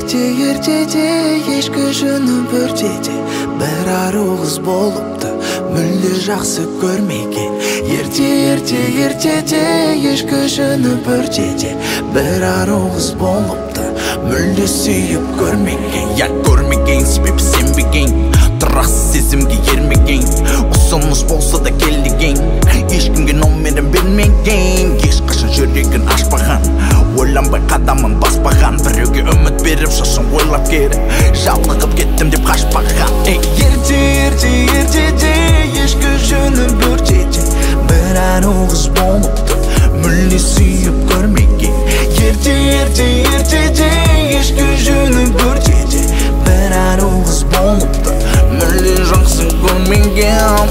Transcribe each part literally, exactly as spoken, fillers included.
Ерте-ертеде ешкі жүні бөртеде бір ару қыз болыпты мүлде жақсы көрмеген. Ерте-ерте-ертеде ешкі жүні бөртеде бір ару қыз болыпты мүлде сүйіп көрмеген. Я көрмеген себебі сенбеген, тұрақсыз сезімге ермеген, ұсыныс болса да келдеген, ешкімге номерін бермеген, ешқашан жүрегін ашпаған, ойланбай қадамын баспаған, біреуге үміт беріп шашын ойлап кері жалығып кеттім деп қашпаған. Ерте-ерте-ертеде ешкі жүні бөртеде бір ару қыз болыпты мүлде сүйіп көрмеген. Ерте-ерте-ертеде ешкі жүні бөртеде бір ару қыз болыпты мүлде жақсы көрмеген.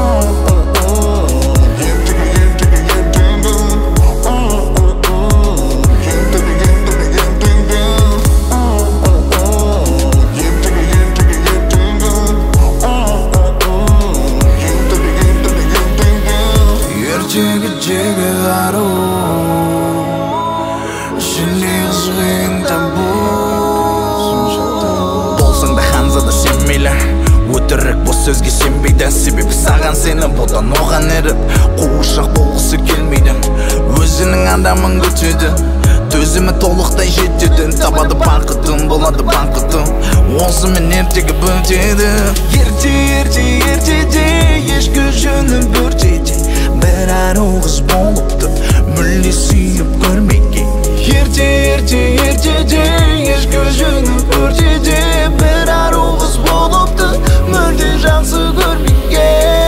Жегі-жегі ару ішінде қызғиын табу. Болсаң да ханзада сен мейлі, өтірік бұл сөзге сенбейді, себебі саған сені бұдан оған еріп қуышақ болғысы келмейді. Өзінің адамын күтеді, төзімі толықтай жетеді, табады бақытын, болады бақытын, осымен ертегі бөтеді. Ерте-ерте-ертеде ешкі жүні бөртеде бір ару қыз болыпты мүлде сүйіп көрмеген. Ерте-ерте-ертеде ешкі жүні бөртеде бір ару қыз болыпты мүлде жақсы көрмеген.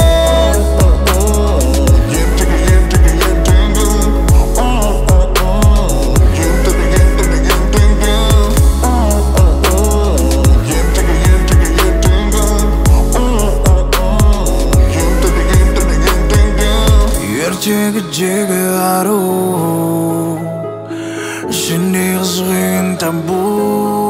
Жегі-жегі ару ішінде қызғиын табу.